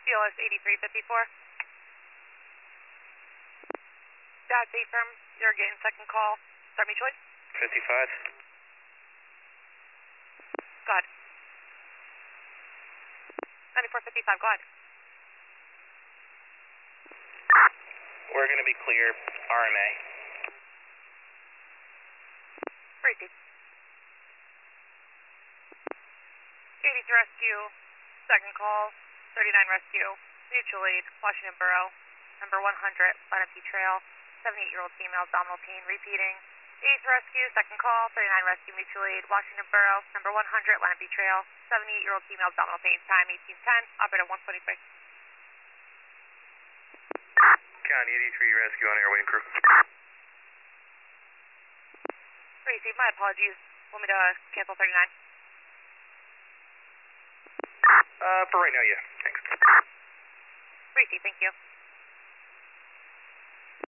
CLS 8354. That's affirm. You're getting second call. Start mutual aid. 55. Go ahead. 9455, go ahead. We're going to be clear. RMA. Receive. 83 Rescue, second call, 39 Rescue, mutual aid, Washington Borough, number 100, Lenape Trail, 78-year-old female, abdominal pain, repeating. 83 Rescue, second call, 39 Rescue, mutual aid, Washington Borough, number 100, Lenape Trail, 78-year-old female, abdominal pain, time 1810, operator 126. County 83 Rescue on airway and crew. Receive, my apologies. Want me to cancel 39? For right now, yeah. Thanks. Receive, thank you.